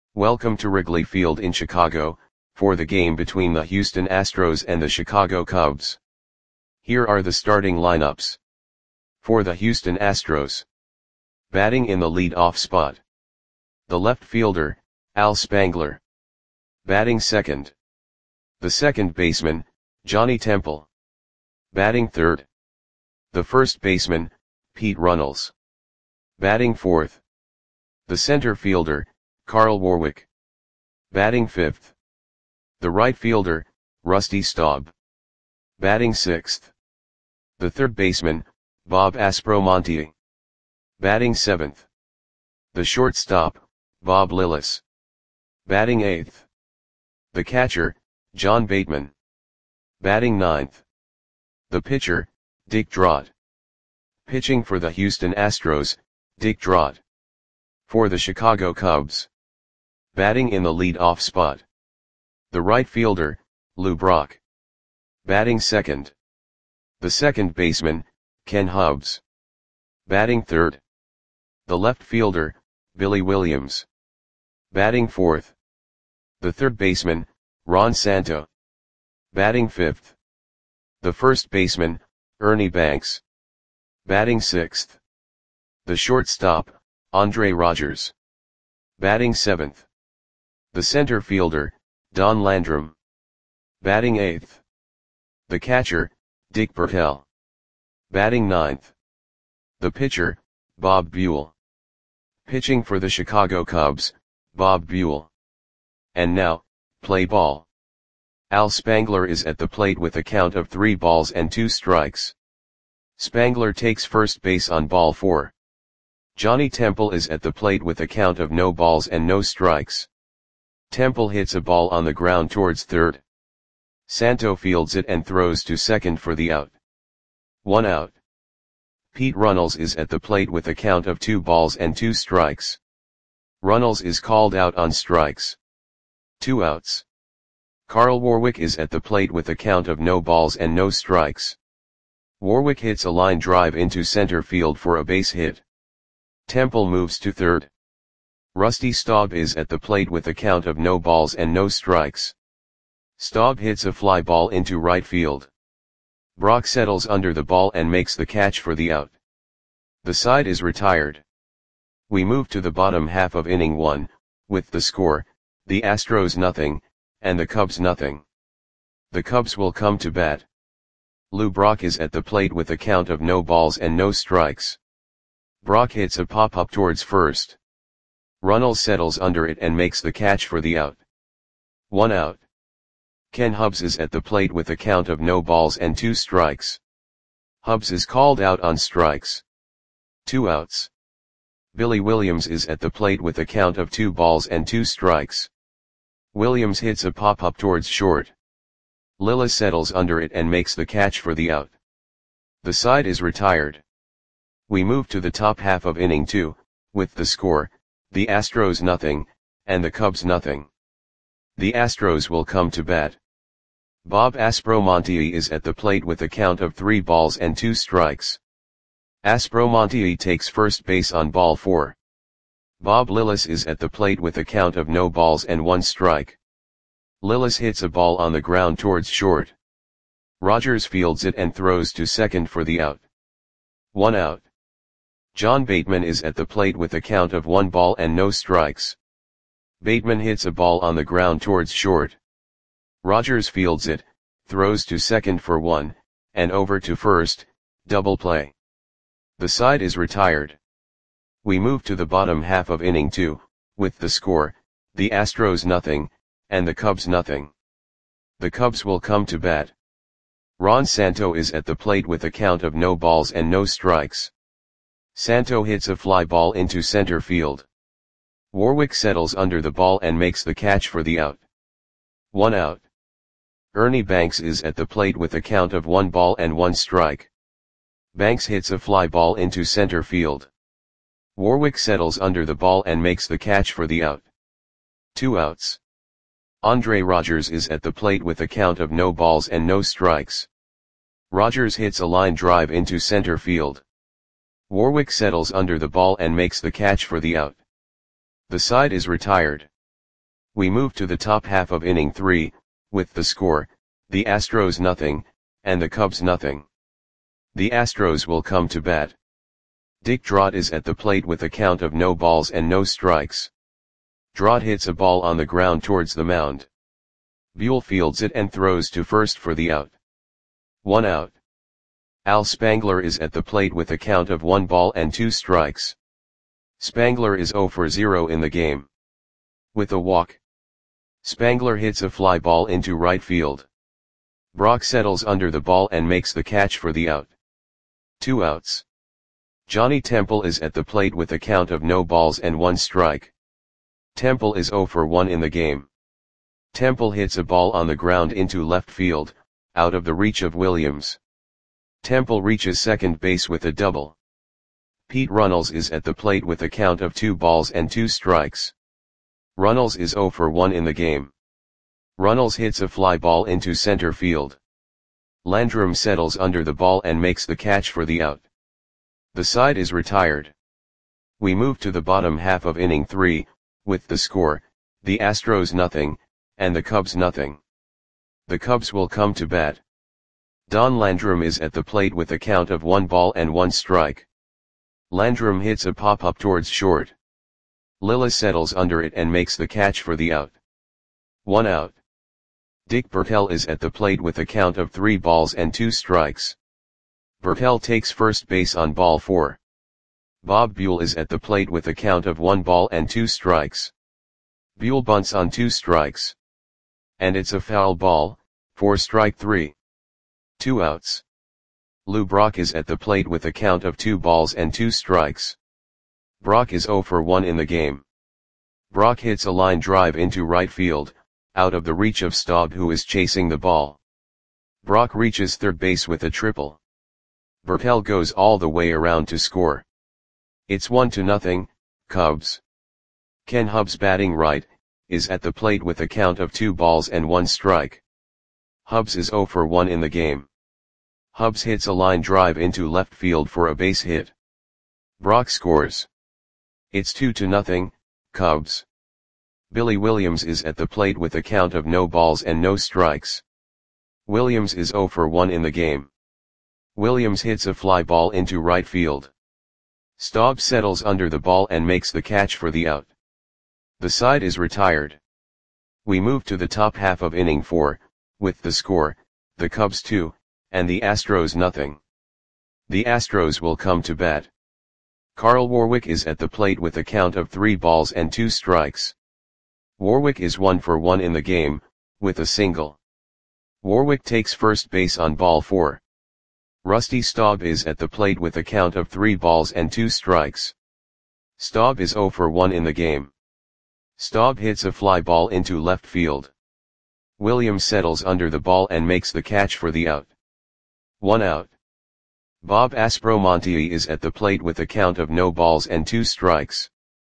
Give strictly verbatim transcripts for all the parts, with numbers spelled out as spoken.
Welcome to Wrigley Field in Chicago, for the game between the Houston Astros and the Chicago Cubs. Here are the starting lineups. For the Houston Astros. Batting in the lead-off spot. The left fielder, Al Spangler. Batting second. The second baseman, Johnny Temple. Batting third. The first baseman, Pete Runnels. Batting fourth. The center fielder, Carl Warwick. Batting fifth. The right fielder, Rusty Staub. Batting sixth. The third baseman, Bob Aspromonte. Batting seventh. The shortstop, Bob Lillis. Batting eighth. The catcher, John Bateman. Batting ninth. The pitcher, Dick Drott. Pitching for the Houston Astros, Dick Drott. For the Chicago Cubs. Batting in the lead-off spot. The right fielder, Lou Brock. Batting second. The second baseman, Ken Hubbs. Batting third. The left fielder, Billy Williams. Batting fourth. The third baseman, Ron Santo. Batting fifth. The first baseman, Ernie Banks. Batting sixth. The shortstop, Andre Rogers. Batting seventh. The center fielder, Don Landrum. Batting eighth. The catcher, Dick Bertel. Batting ninth. The pitcher, Bob Buell. Pitching for the Chicago Cubs, Bob Buell. And now, play ball. Al Spangler is at the plate with a count of three balls and two strikes. Spangler takes first base on ball four. Johnny Temple is at the plate with a count of no balls and no strikes. Temple hits a ball on the ground towards third. Santo fields it and throws to second for the out. One out. Pete Runnels is at the plate with a count of two balls and two strikes. Runnels is called out on strikes. Two outs. Carl Warwick is at the plate with a count of no balls and no strikes. Warwick hits a line drive into center field for a base hit. Temple moves to third. Rusty Staub is at the plate with a count of no balls and no strikes. Staub hits a fly ball into right field. Brock settles under the ball and makes the catch for the out. The side is retired. We move to the bottom half of inning one, with the score, the Astros nothing, and the Cubs nothing. The Cubs will come to bat. Lou Brock is at the plate with a count of no balls and no strikes. Brock hits a pop-up towards first. Runnels settles under it and makes the catch for the out. One out. Ken Hubbs is at the plate with a count of no balls and two strikes. Hubbs is called out on strikes. Two outs. Billy Williams is at the plate with a count of two balls and two strikes. Williams hits a pop-up towards short. Lillis settles under it and makes the catch for the out. The side is retired. We move to the top half of inning two, with the score, the Astros nothing, and the Cubs nothing. The Astros will come to bat. Bob Aspromonte is at the plate with a count of three balls and two strikes. Aspromonte takes first base on ball four. Bob Lillis is at the plate with a count of no balls and one strike. Lillis hits a ball on the ground towards short. Rogers fields it and throws to second for the out. One out. John Bateman is at the plate with a count of one ball and no strikes. Bateman hits a ball on the ground towards short. Rogers fields it, throws to second for one, and over to first, double play. The side is retired. We move to the bottom half of inning two, with the score, the Astros nothing, and the Cubs nothing. The Cubs will come to bat. Ron Santo is at the plate with a count of no balls and no strikes. Santo hits a fly ball into center field. Warwick settles under the ball and makes the catch for the out. One out. Ernie Banks is at the plate with a count of one ball and one strike. Banks hits a fly ball into center field. Warwick settles under the ball and makes the catch for the out. Two outs. Andre Rogers is at the plate with a count of no balls and no strikes. Rogers hits a line drive into center field. Warwick settles under the ball and makes the catch for the out. The side is retired. We move to the top half of inning three, with the score, the Astros nothing, and the Cubs nothing. The Astros will come to bat. Dick Drott is at the plate with a count of no balls and no strikes. Drott hits a ball on the ground towards the mound. Buell fields it and throws to first for the out. One out. Al Spangler is at the plate with a count of one ball and two strikes. Spangler is zero for zero in the game. With a walk, Spangler hits a fly ball into right field. Brock settles under the ball and makes the catch for the out. Two outs. Johnny Temple is at the plate with a count of no balls and one strike. Temple is zero for one in the game. Temple hits a ball on the ground into left field, out of the reach of Williams. Temple reaches second base with a double. Pete Runnels is at the plate with a count of two balls and two strikes. Runnels is zero for one in the game. Runnels hits a fly ball into center field. Landrum settles under the ball and makes the catch for the out. The side is retired. We move to the bottom half of inning three, with the score, the Astros nothing, and the Cubs nothing. The Cubs will come to bat. Don Landrum is at the plate with a count of one ball and one strike. Landrum hits a pop-up towards short. Lillis settles under it and makes the catch for the out. One out. Dick Bertel is at the plate with a count of three balls and two strikes. Bertel takes first base on ball four. Bob Buell is at the plate with a count of one ball and two strikes. Buell bunts on two strikes. And it's a foul ball, for strike three. Two outs. Lou Brock is at the plate with a count of two balls and two strikes. Brock is zero for one in the game. Brock hits a line drive into right field, out of the reach of Staub, who is chasing the ball. Brock reaches third base with a triple. Bertel goes all the way around to score. It's one to nothing, Cubs. Ken Hubbs, batting right, is at the plate with a count of two balls and one strike. Hubbs is zero for one in the game. Hubbs hits a line drive into left field for a base hit. Brock scores. It's two to nothing, Cubs. Billy Williams is at the plate with a count of no balls and no strikes. Williams is zero for one in the game. Williams hits a fly ball into right field. Staub settles under the ball and makes the catch for the out. The side is retired. We move to the top half of inning four, with the score, the Cubs two, and the Astros nothing. The Astros will come to bat. Carl Warwick is at the plate with a count of three balls and two strikes. Warwick is one for one in the game, with a single. Warwick takes first base on ball four. Rusty Staub is at the plate with a count of three balls and two strikes. Staub is zero for one in the game. Staub hits a fly ball into left field. Williams settles under the ball and makes the catch for the out. One out. Bob Aspromonte is at the plate with a count of no balls and two strikes.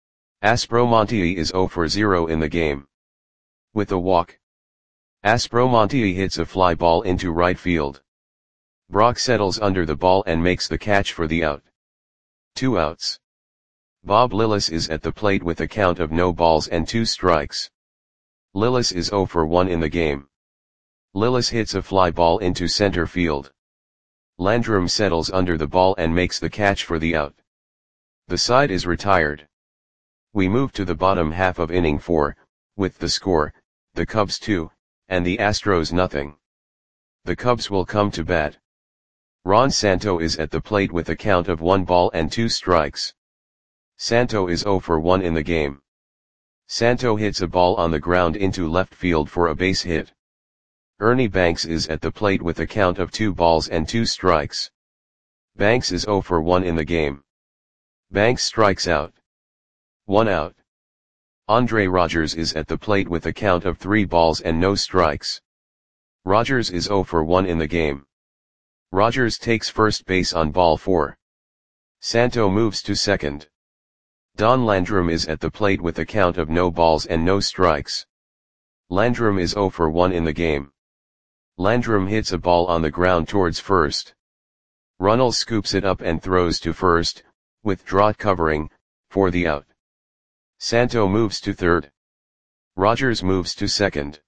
Aspromonte is zero for zero in the game. With a walk, Aspromonte hits a fly ball into right field. Brock settles under the ball and makes the catch for the out. Two outs. Bob Lillis is at the plate with a count of no balls and two strikes. Lillis is zero for one in the game. Lillis hits a fly ball into center field. Landrum settles under the ball and makes the catch for the out. The side is retired. We move to the bottom half of inning four, with the score, the Cubs two, and the Astros nothing. The Cubs will come to bat. Ron Santo is at the plate with a count of one ball and two strikes. Santo is zero for one in the game. Santo hits a ball on the ground into left field for a base hit. Ernie Banks is at the plate with a count of two balls and two strikes. Banks is zero for one in the game. Banks strikes out. One out. Andre Rogers is at the plate with a count of three balls and no strikes. Rogers is zero for one in the game. Rogers takes first base on ball four. Santo moves to second. Don Landrum is at the plate with a count of no balls and no strikes. Landrum is zero for one in the game. Landrum hits a ball on the ground towards first. Runnels scoops it up and throws to first, with Drott covering, for the out. Santo moves to third. Rogers moves to second.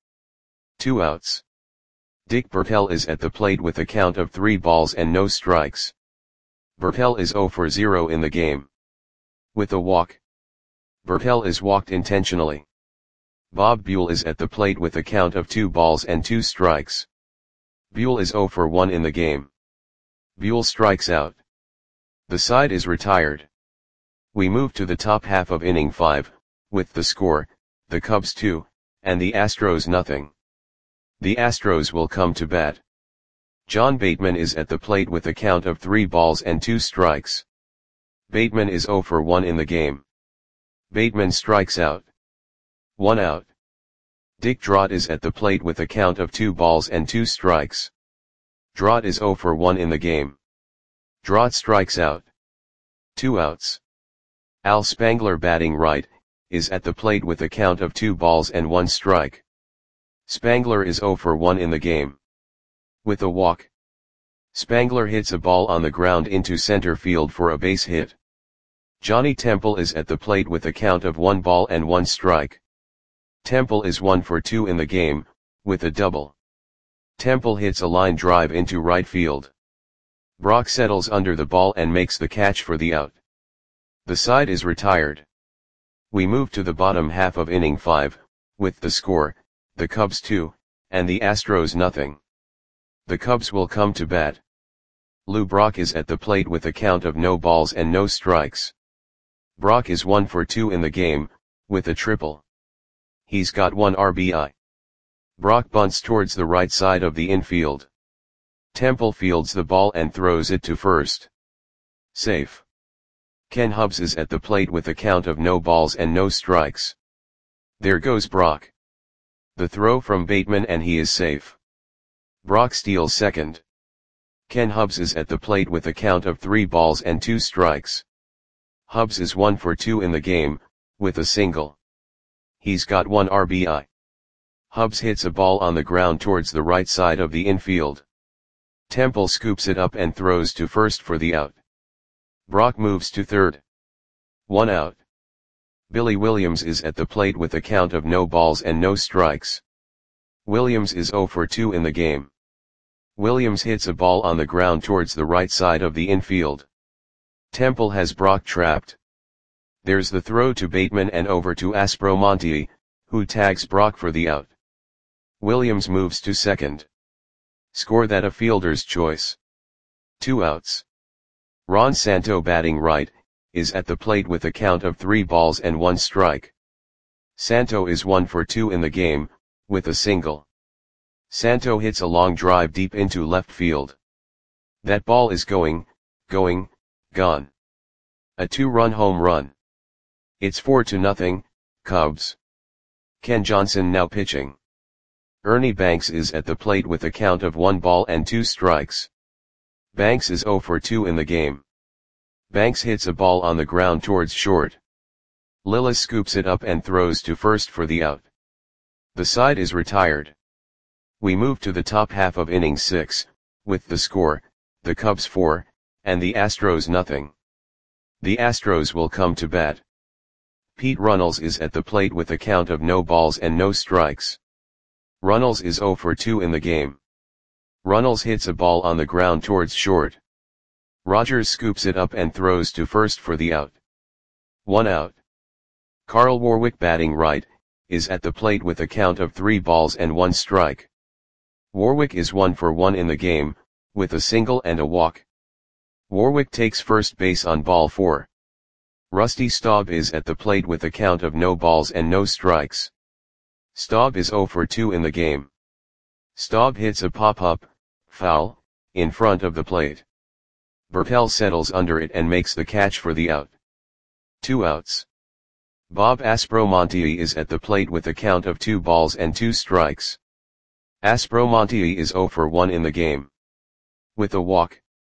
Two outs. Dick Bertel is at the plate with a count of three balls and no strikes. Bertel is zero for zero in the game. With a walk. Bertel is walked intentionally. Bob Buell is at the plate with a count of two balls and two strikes. Buell is zero for one in the game. Buell strikes out. The side is retired. We move to the top half of inning five, with the score, the Cubs two, and the Astros nothing. The Astros will come to bat. John Bateman is at the plate with a count of three balls and two strikes. Bateman is zero for one in the game. Bateman strikes out. One out. Dick Drott is at the plate with a count of two balls and two strikes. Drott is zero for one in the game. Drott strikes out. Two outs. Al Spangler, batting right, is at the plate with a count of two balls and one strike. Spangler is zero for one in the game. With a walk. Spangler hits a ball on the ground into center field for a base hit. Johnny Temple is at the plate with a count of one ball and one strike. Temple is one for two in the game, with a double. Temple hits a line drive into right field. Brock settles under the ball and makes the catch for the out. The side is retired. We move to the bottom half of inning five, with the score, the Cubs two, and the Astros nothing. The Cubs will come to bat. Lou Brock is at the plate with a count of no balls and no strikes. Brock is one for two in the game, with a triple. He's got one R B I. Brock bunts towards the right side of the infield. Temple fields the ball and throws it to first. Safe. Ken Hubbs is at the plate with a count of no balls and no strikes. There goes Brock. The throw from Bateman and he is safe. Brock steals second. Ken Hubbs is at the plate with a count of three balls and two strikes. Hubbs is one for two in the game, with a single. He's got one R B I. Hubbs hits a ball on the ground towards the right side of the infield. Temple scoops it up and throws to first for the out. Brock moves to third. One out. Billy Williams is at the plate with a count of no balls and no strikes. Williams is zero for two in the game. Williams hits a ball on the ground towards the right side of the infield. Temple has Brock trapped. There's the throw to Bateman and over to Aspromonte, who tags Brock for the out. Williams moves to second. Score that a fielder's choice. Two outs. Ron Santo, batting right, is at the plate with a count of three balls and one strike. Santo is one for two in the game, with a single. Santo hits a long drive deep into left field. That ball is going, going, gone. A two-run home run. It's four to nothing, Cubs. Ken Johnson now pitching. Ernie Banks is at the plate with a count of one ball and two strikes. Banks is zero for two in the game. Banks hits a ball on the ground towards short. Lillis scoops it up and throws to first for the out. The side is retired. We move to the top half of inning six, with the score, the Cubs four, and the Astros nothing. The Astros will come to bat. Pete Runnels is at the plate with a count of no balls and no strikes. Runnels is zero for two in the game. Runnels hits a ball on the ground towards short. Rogers scoops it up and throws to first for the out. One out. Carl Warwick, batting right, is at the plate with a count of three balls and one strike. Warwick is one for one in the game, with a single and a walk. Warwick takes first base on ball four. Rusty Staub is at the plate with a count of no balls and no strikes. Staub is zero for two in the game. Staub hits a pop-up, foul, in front of the plate. Bertel settles under it and makes the catch for the out. Two outs. Bob Aspromonte is at the plate with a count of two balls and two strikes. Aspromonte is zero for one in the game. With a walk.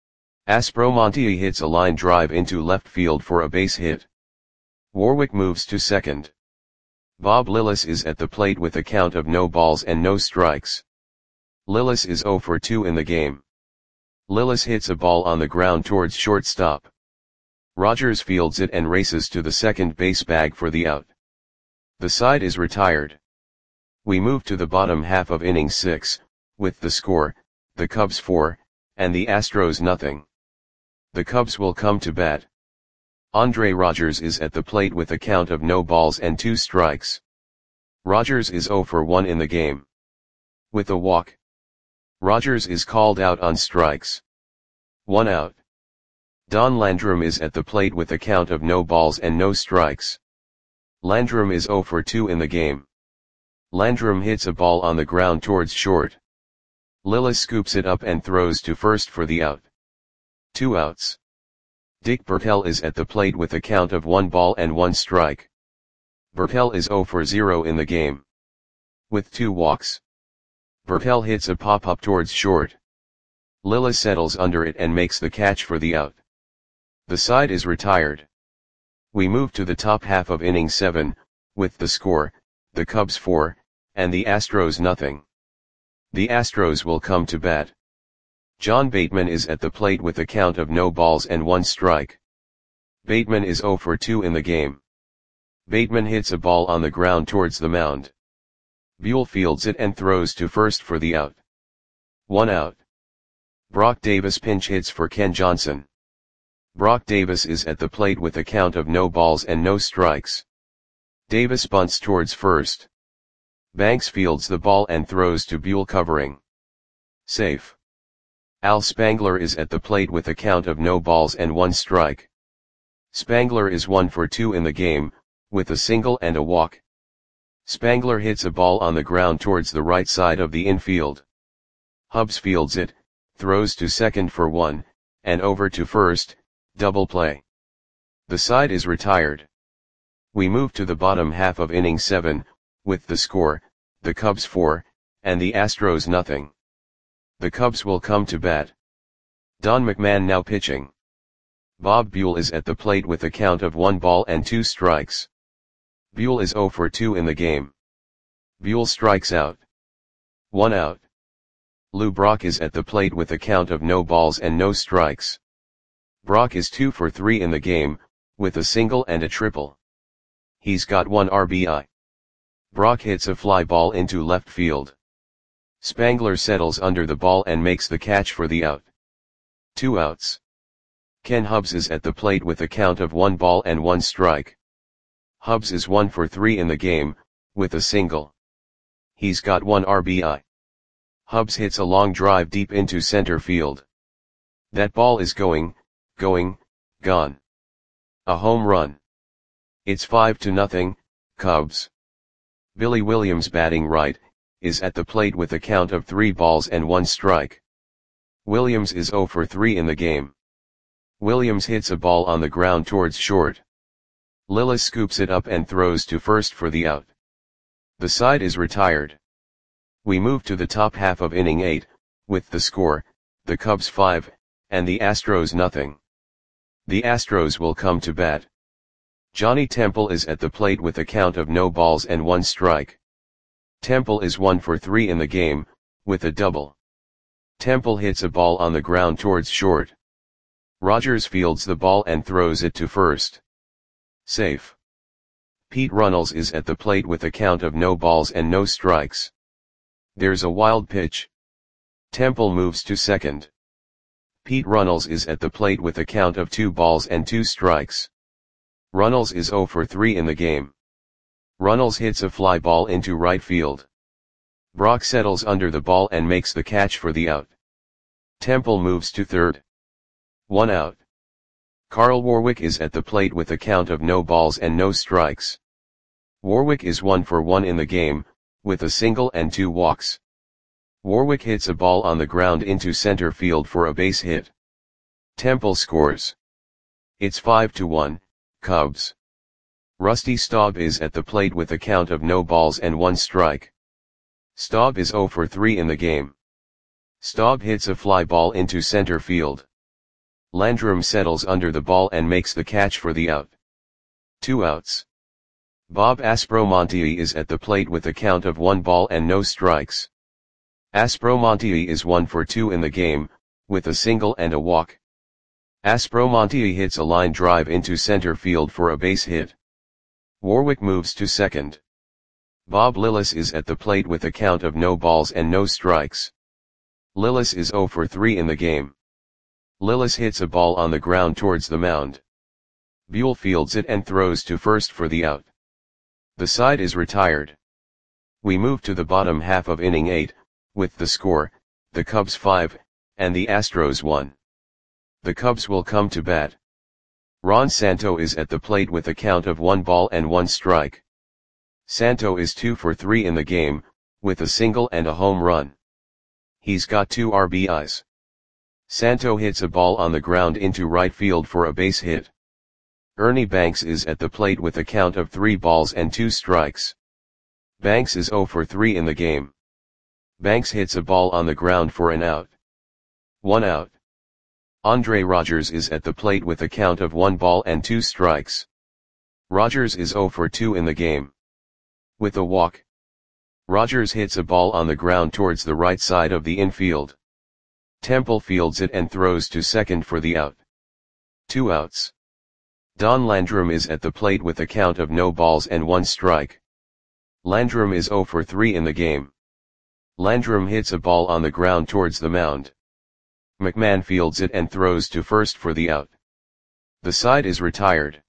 Aspromonte hits a line drive into left field for a base hit. Warwick moves to second. Bob Lillis is at the plate with a count of no balls and no strikes. Lillis is zero for two in the game. Lillis hits a ball on the ground towards shortstop. Rogers fields it and races to the second base bag for the out. The side is retired. We move to the bottom half of inning six, with the score, the Cubs four, and the Astros nothing. The Cubs will come to bat. Andre Rogers is at the plate with a count of no balls and two strikes. Rogers is zero for one in the game. With a walk, Rogers is called out on strikes. One out. Don Landrum is at the plate with a count of no balls and no strikes. Landrum is zero for two in the game. Landrum hits a ball on the ground towards short. Lillis scoops it up and throws to first for the out. Two outs. Dick Bertel is at the plate with a count of one ball and one strike. Bertel is zero for zero in the game. With two walks, Bertel hits a pop-up towards short. Lillis settles under it and makes the catch for the out. The side is retired. We move to the top half of inning seven, with the score, the Cubs four, and the Astros nothing. The Astros will come to bat. John Bateman is at the plate with a count of no balls and one strike. Bateman is zero for two in the game. Bateman hits a ball on the ground towards the mound. Buell fields it and throws to first for the out. One out. Brock Davis pinch hits for Ken Johnson. Brock Davis is at the plate with a count of no balls and no strikes. Davis bunts towards first. Banks fields the ball and throws to Buell covering. Safe. Al Spangler is at the plate with a count of no balls and one strike. Spangler is one for two in the game, with a single and a walk. Spangler hits a ball on the ground towards the right side of the infield. Hubbs fields it, throws to second for one, and over to first, double play. The side is retired. We move to the bottom half of inning seven, with the score, the Cubs four, and the Astros nothing. The Cubs will come to bat. Don McMahon now pitching. Bob Buell is at the plate with a count of one ball and two strikes. Buell is zero for two in the game. Buell strikes out. One out. Lou Brock is at the plate with a count of no balls and no strikes. Brock is two for three in the game, with a single and a triple. He's got one R B I. Brock hits a fly ball into left field. Spangler settles under the ball and makes the catch for the out. Two outs. Ken Hubbs is at the plate with a count of one ball and one strike. Hubbs is one for three in the game, with a single. He's got one R B I. Hubbs hits a long drive deep into center field. That ball is going, going, gone. A home run. It's five to nothing, Cubs. Billy Williams, batting right, is at the plate with a count of three balls and one strike. Williams is zero for three in the game. Williams hits a ball on the ground towards short. Lillis scoops it up and throws to first for the out. The side is retired. We move to the top half of inning eight, with the score, the Cubs five, and the Astros nothing. The Astros will come to bat. Johnny Temple is at the plate with a count of no balls and one strike. Temple is one for three in the game, with a double. Temple hits a ball on the ground towards short. Rogers fields the ball and throws it to first. Safe. Pete Runnels is at the plate with a count of no balls and no strikes. There's a wild pitch. Temple moves to second. Pete Runnels is at the plate with a count of two balls and two strikes. Runnels is zero for three in the game. Runnels hits a fly ball into right field. Brock settles under the ball and makes the catch for the out. Temple moves to third. One out. Carl Warwick is at the plate with a count of no balls and no strikes. Warwick is one for one in the game, with a single and two walks. Warwick hits a ball on the ground into center field for a base hit. Temple scores. It's five to one, Cubs. Rusty Staub is at the plate with a count of no balls and one strike. Staub is zero for three in the game. Staub hits a fly ball into center field. Landrum settles under the ball and makes the catch for the out. Two outs. Bob Aspromonte is at the plate with a count of one ball and no strikes. Aspromonte is one for two in the game, with a single and a walk. Aspromonte hits a line drive into center field for a base hit. Warwick moves to second. Bob Lillis is at the plate with a count of no balls and no strikes. Lillis is zero for three in the game. Lillis hits a ball on the ground towards the mound. Buell fields it and throws to first for the out. The side is retired. We move to the bottom half of inning eight, with the score, the Cubs five, and the Astros one. The Cubs will come to bat. Ron Santo is at the plate with a count of one ball and one strike. Santo is two for three in the game, with a single and a home run. He's got two R B Is. Santo hits a ball on the ground into right field for a base hit. Ernie Banks is at the plate with a count of three balls and two strikes. Banks is zero for three in the game. Banks hits a ball on the ground for an out. One out. Andre Rogers is at the plate with a count of one ball and two strikes. Rogers is zero for two in the game. With a walk. Rogers hits a ball on the ground towards the right side of the infield. Temple fields it and throws to second for the out. Two outs. Don Landrum is at the plate with a count of no balls and one strike. Landrum is zero for three in the game. Landrum hits a ball on the ground towards the mound. McMahon fields it and throws to first for the out. The side is retired.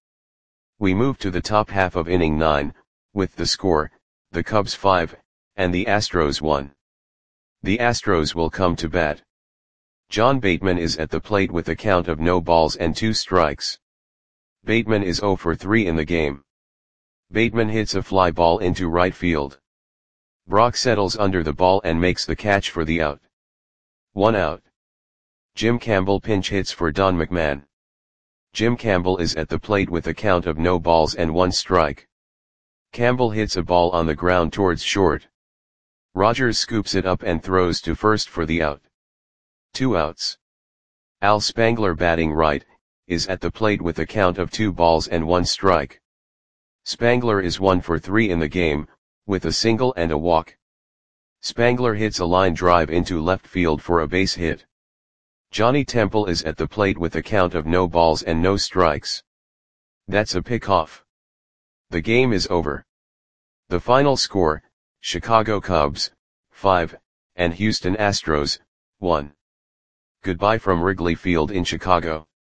We move to the top half of inning nine, with the score, the Cubs five, and the Astros one. The Astros will come to bat. John Bateman is at the plate with a count of no balls and two strikes. Bateman is zero for three in the game. Bateman hits a fly ball into right field. Brock settles under the ball and makes the catch for the out. One out. Jim Campbell pinch hits for Don McMahon. Jim Campbell is at the plate with a count of no balls and one strike. Campbell hits a ball on the ground towards short. Rogers scoops it up and throws to first for the out. Two outs. Al Spangler, batting right, is at the plate with a count of two balls and one strike. Spangler is one for three in the game, with a single and a walk. Spangler hits a line drive into left field for a base hit. Johnny Temple is at the plate with a count of no balls and no strikes. That's a pickoff. The game is over. The final score, Chicago Cubs, five, and Houston Astros, one. Goodbye from Wrigley Field in Chicago.